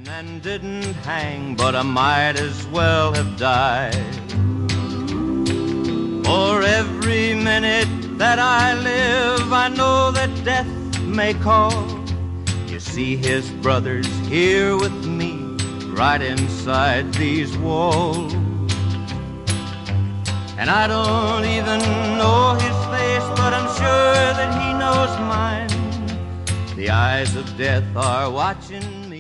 And didn't hang, but I might as well have died. For every minute that I live, I know that death may call. You see his brother's here with me, right inside these walls. And I don't even know his face, but I'm sure that he knows mine. The eyes of death are watching me.